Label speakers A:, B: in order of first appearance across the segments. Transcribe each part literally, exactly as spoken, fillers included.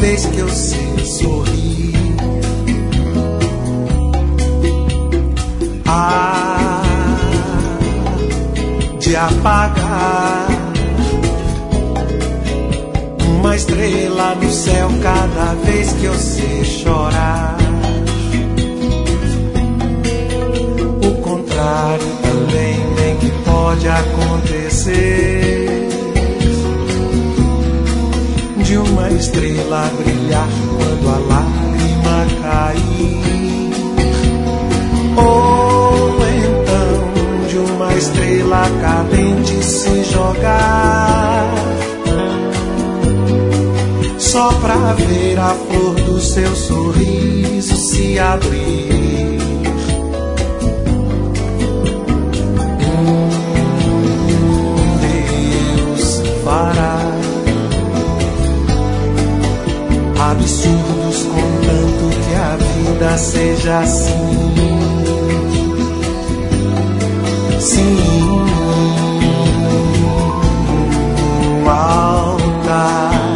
A: vez que eu sei sorrir. Ah, de apagar uma estrela no céu cada vez que eu sei chorar. O contrário também bem que pode acontecer, de uma estrela brilhar quando a lágrima cair, ou então de uma estrela cadente se jogar, só pra ver a flor do seu sorriso se abrir. Hum, Deus fará absurdos contanto que a vida seja assim. Sim, um altar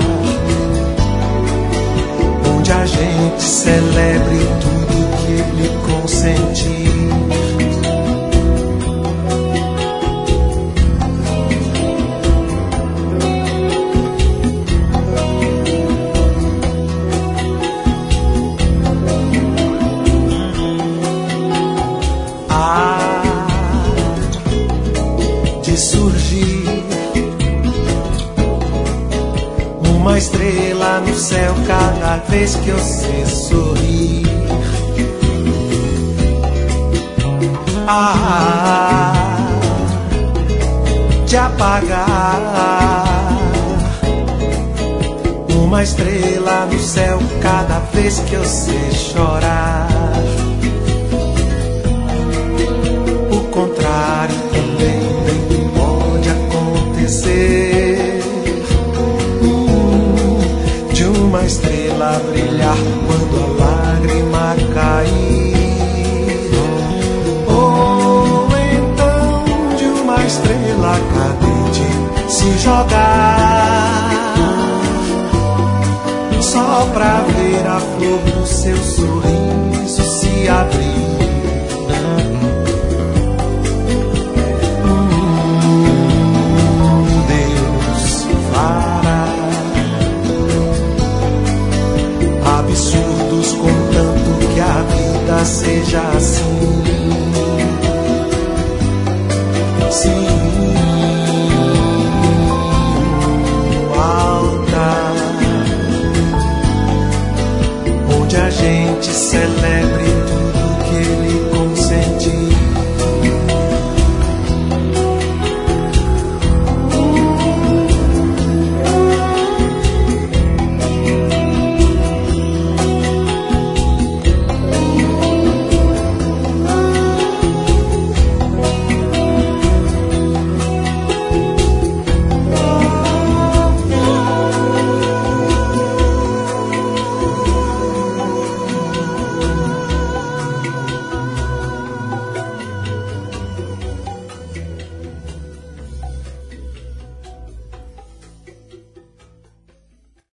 A: onde a gente celebre tudo que ele consentiu. Uma estrela no céu cada vez que eu sei sorrir. Ah, de apagar uma estrela no céu cada vez que eu sei chorar. O contrário também bem pode acontecer, uma estrela brilhar quando a lágrima cair, ou então de uma estrela cadente se jogar, só pra ver a flor do seu sorriso se abrir. Hum, Deus fará absurdos contanto que a vida seja assim. Sim, alta onde a gente celebre